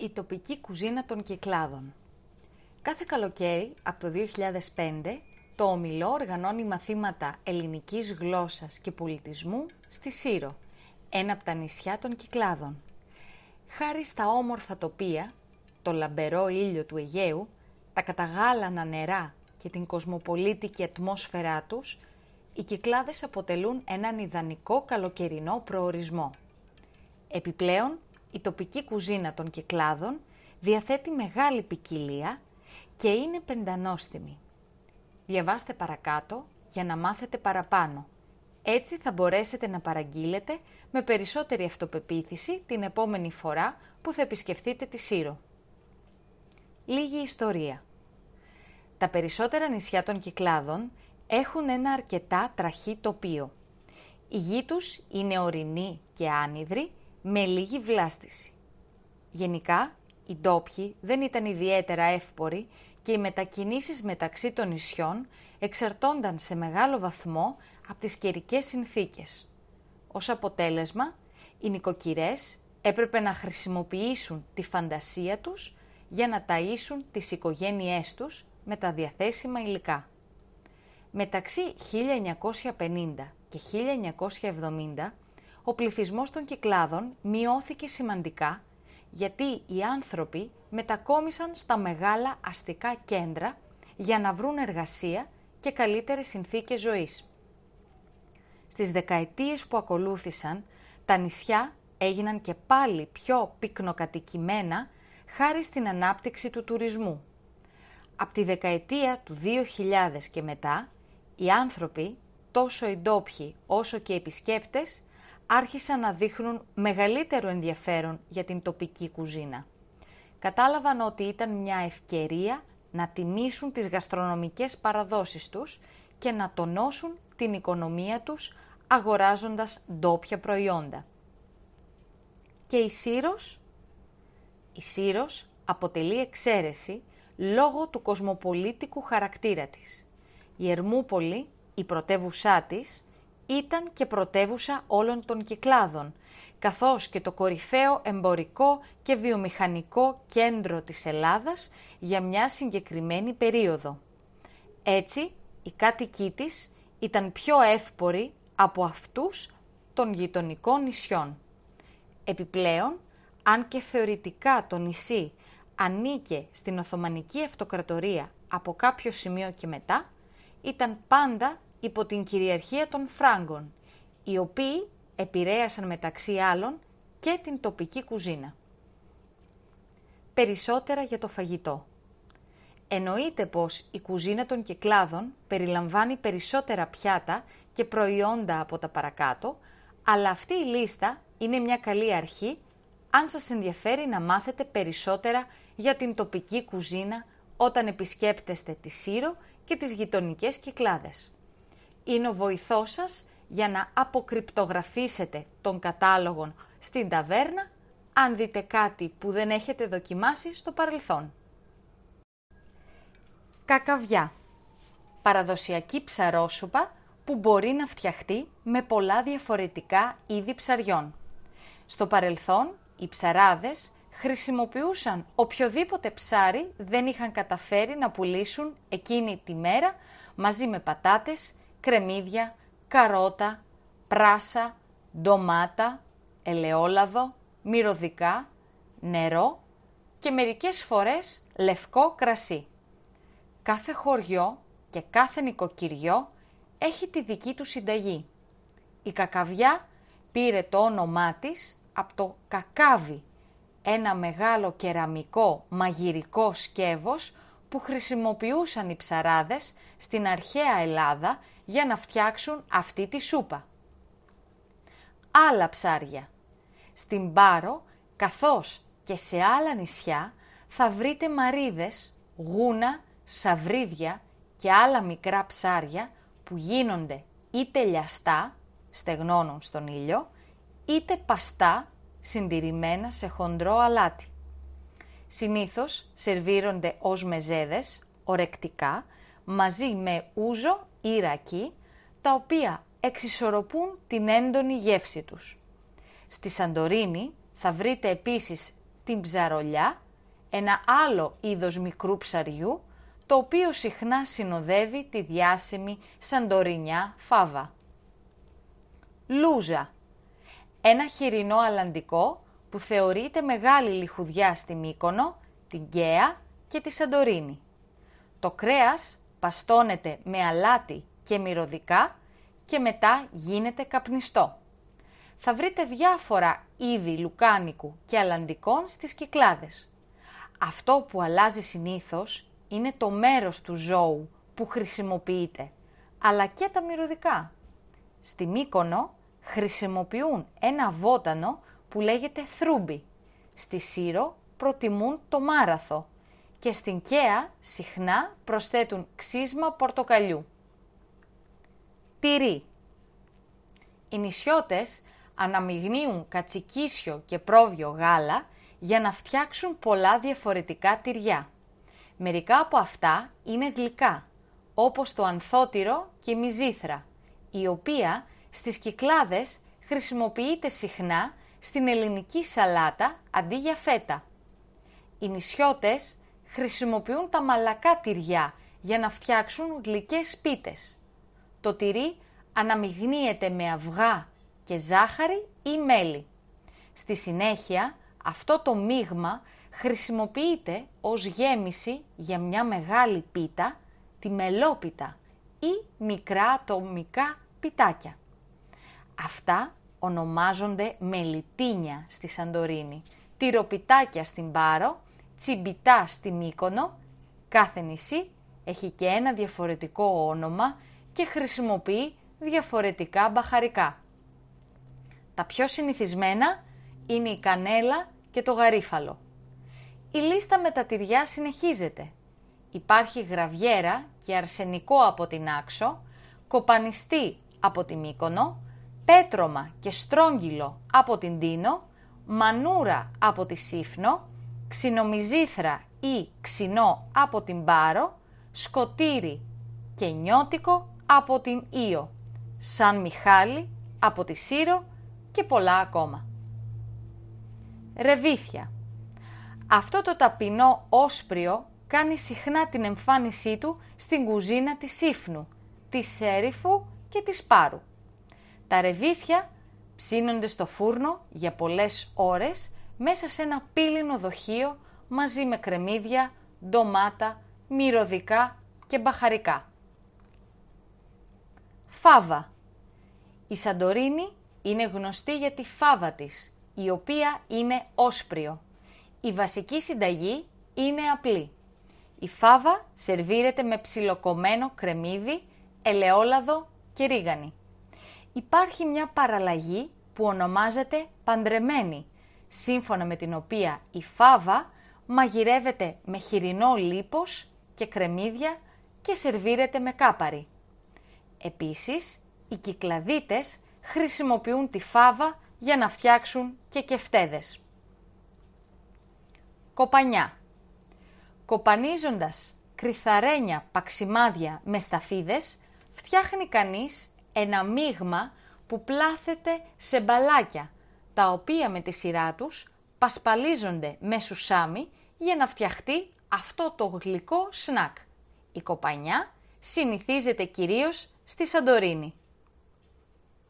Η τοπική κουζίνα των Κυκλάδων. Κάθε καλοκαίρι, από το 2005, το Ομιλό οργανώνει μαθήματα ελληνικής γλώσσας και πολιτισμού στη Σύρο, ένα από τα νησιά των Κυκλάδων. Χάρη στα όμορφα τοπία, το λαμπερό ήλιο του Αιγαίου, τα καταγάλανα νερά και την κοσμοπολίτικη ατμόσφαιρά τους, οι Κυκλάδες αποτελούν έναν ιδανικό καλοκαιρινό προορισμό. Επιπλέον, η τοπική κουζίνα των Κυκλάδων διαθέτει μεγάλη ποικιλία και είναι πεντανόστιμη. Διαβάστε παρακάτω για να μάθετε παραπάνω. Έτσι θα μπορέσετε να παραγγείλετε με περισσότερη αυτοπεποίθηση την επόμενη φορά που θα επισκεφτείτε τη Σύρο. Λίγη ιστορία. Τα περισσότερα νησιά των Κυκλάδων έχουν ένα αρκετά τραχή τοπίο. Η γη τους είναι ορεινή και άνυδρη με λίγη βλάστηση. Γενικά, οι ντόπιοι δεν ήταν ιδιαίτερα εύποροι και οι μετακινήσεις μεταξύ των νησιών εξαρτώνταν σε μεγάλο βαθμό από τις καιρικές συνθήκες. Ως αποτέλεσμα, οι νοικοκυρές έπρεπε να χρησιμοποιήσουν τη φαντασία τους για να ταΐσουν τις οικογένειές τους με τα διαθέσιμα υλικά. Μεταξύ 1950 και 1970, ο πληθυσμός των Κυκλάδων μειώθηκε σημαντικά γιατί οι άνθρωποι μετακόμισαν στα μεγάλα αστικά κέντρα για να βρουν εργασία και καλύτερες συνθήκες ζωής. Στις δεκαετίες που ακολούθησαν, τα νησιά έγιναν και πάλι πιο πυκνοκατοικημένα χάρη στην ανάπτυξη του τουρισμού. Από τη δεκαετία του 2000 και μετά, οι άνθρωποι, τόσο οι ντόπιοι όσο και οι επισκέπτες, άρχισαν να δείχνουν μεγαλύτερο ενδιαφέρον για την τοπική κουζίνα. Κατάλαβαν ότι ήταν μια ευκαιρία να τιμήσουν τις γαστρονομικές παραδόσεις τους και να τονώσουν την οικονομία τους αγοράζοντας ντόπια προϊόντα. Και η Σύρος? Η Σύρος αποτελεί εξαίρεση λόγω του κοσμοπολίτικου χαρακτήρα της. Η Ερμούπολη, η πρωτεύουσά της, ήταν και πρωτεύουσα όλων των Κυκλάδων, καθώς και το κορυφαίο εμπορικό και βιομηχανικό κέντρο της Ελλάδας για μια συγκεκριμένη περίοδο. Έτσι, οι κάτοικοί της ήταν πιο εύποροι από αυτούς των γειτονικών νησιών. Επιπλέον, αν και θεωρητικά το νησί ανήκε στην Οθωμανική Αυτοκρατορία από κάποιο σημείο και μετά, ήταν πάντα υπό την κυριαρχία των Φράγκων, οι οποίοι επηρέασαν μεταξύ άλλων και την τοπική κουζίνα. Περισσότερα για το φαγητό. Εννοείται πως η κουζίνα των Κυκλάδων περιλαμβάνει περισσότερα πιάτα και προϊόντα από τα παρακάτω, αλλά αυτή η λίστα είναι μια καλή αρχή αν σας ενδιαφέρει να μάθετε περισσότερα για την τοπική κουζίνα όταν επισκέπτεστε τη Σύρο και τις γειτονικές Κυκλάδες. Είναι ο βοηθός σας για να αποκρυπτογραφήσετε τον κατάλογο στην ταβέρνα αν δείτε κάτι που δεν έχετε δοκιμάσει στο παρελθόν. Κακαβιά. Παραδοσιακή ψαρόσουπα που μπορεί να φτιαχτεί με πολλά διαφορετικά είδη ψαριών. Στο παρελθόν, οι ψαράδες χρησιμοποιούσαν οποιοδήποτε ψάρι δεν είχαν καταφέρει να πουλήσουν εκείνη τη μέρα μαζί με πατάτες, κρεμμύδια, καρότα, πράσα, ντομάτα, ελαιόλαδο, μυρωδικά, νερό και μερικές φορές λευκό κρασί. Κάθε χωριό και κάθε νοικοκυριό έχει τη δική του συνταγή. Η κακαβιά πήρε το όνομά της από το κακάβι, ένα μεγάλο κεραμικό μαγειρικό σκεύος που χρησιμοποιούσαν οι ψαράδες στην αρχαία Ελλάδα για να φτιάξουν αυτή τη σούπα. Άλλα ψάρια. Στην Πάρο, καθώς και σε άλλα νησιά, θα βρείτε μαρίδες, γούνα, σαβρίδια και άλλα μικρά ψάρια που γίνονται είτε λιαστά, στεγνώνουν στον ήλιο, είτε παστά, συντηρημένα σε χοντρό αλάτι. Συνήθως σερβίρονται ως μεζέδες, ορεκτικά, μαζί με ούζο ή ρακί, τα οποία εξισορροπούν την έντονη γεύση τους. Στη Σαντορίνη θα βρείτε επίσης την ψαρολιά, ένα άλλο είδος μικρού ψαριού, το οποίο συχνά συνοδεύει τη διάσημη σαντορινιά φάβα. Λούζα. Ένα χοιρινό αλαντικό που θεωρείται μεγάλη λιχουδιά στη Μύκονο, την Καία και τη Σαντορίνη. Το κρέας παστώνεται με αλάτι και μυρωδικά και μετά γίνεται καπνιστό. Θα βρείτε διάφορα είδη λουκάνικου και αλαντικών στις Κυκλάδες. Αυτό που αλλάζει συνήθως είναι το μέρος του ζώου που χρησιμοποιείται, αλλά και τα μυρωδικά. Στη Μύκονο χρησιμοποιούν ένα βότανο που λέγεται θρούμπι. Στη Σύρο προτιμούν το μάραθο και στην Καία συχνά προσθέτουν ξύσμα πορτοκαλιού. Τυρί. Οι νησιώτες αναμειγνύουν κατσικίσιο και πρόβιο γάλα για να φτιάξουν πολλά διαφορετικά τυριά. Μερικά από αυτά είναι γλυκά, όπως το ανθότυρο και η μυζήθρα, η οποία στις Κυκλάδες χρησιμοποιείται συχνά στην ελληνική σαλάτα αντί για φέτα. Οι νησιώτες χρησιμοποιούν τα μαλακά τυριά για να φτιάξουν γλυκές πίτες. Το τυρί αναμειγνύεται με αυγά και ζάχαρη ή μέλι. Στη συνέχεια αυτό το μείγμα χρησιμοποιείται ως γέμιση για μια μεγάλη πίτα, τη μελόπιτα ή μικρά ατομικά πιτάκια. Αυτά ονομάζονται μελιτίνια στη Σαντορίνη, τυροπιτάκια στην Πάρο, τσιμπιτά στη Μύκονο. Κάθε νησί έχει και ένα διαφορετικό όνομα και χρησιμοποιεί διαφορετικά μπαχαρικά. Τα πιο συνηθισμένα είναι η κανέλα και το γαρίφαλο. Η λίστα με τα τυριά συνεχίζεται. Υπάρχει γραβιέρα και αρσενικό από την Άξο, κοπανιστή από τη Μύκονο, πέτρωμα και στρόγγυλο από την Τίνο, μανούρα από τη Σύφνο, ξινομυζήθρα ή ξινό από την Πάρο, σκοτήρι και νιώτικο από την Ήο, Σαν Μιχάλη από τη Σύρο και πολλά ακόμα. Ρεβίθια. Αυτό το ταπεινό όσπριο κάνει συχνά την εμφάνισή του στην κουζίνα της Σύφνου, της Σέριφου και της Πάρου. Τα ρεβίθια ψήνονται στο φούρνο για πολλές ώρες μέσα σε ένα πύλινο δοχείο μαζί με κρεμμύδια, ντομάτα, μυρωδικά και μπαχαρικά. Φάβα. Η Σαντορίνη είναι γνωστή για τη φάβα της, η οποία είναι όσπριο. Η βασική συνταγή είναι απλή. Η φάβα σερβίρεται με ψιλοκομμένο κρεμμύδι, ελαιόλαδο και ρίγανη. Υπάρχει μια παραλλαγή που ονομάζεται παντρεμένη, σύμφωνα με την οποία η φάβα μαγειρεύεται με χοιρινό λίπος και κρεμμύδια και σερβίρεται με κάπαρι. Επίσης, οι Κυκλαδίτες χρησιμοποιούν τη φάβα για να φτιάξουν και κεφτέδες. Κοπανιά. Κοπανίζοντας κρυθαρένια παξιμάδια με σταφίδες, φτιάχνει κανείς ένα μείγμα που πλάθεται σε μπαλάκια, τα οποία με τη σειρά τους πασπαλίζονται με σουσάμι για να φτιαχτεί αυτό το γλυκό σνακ. Η κοπανιά συνηθίζεται κυρίως στη Σαντορίνη.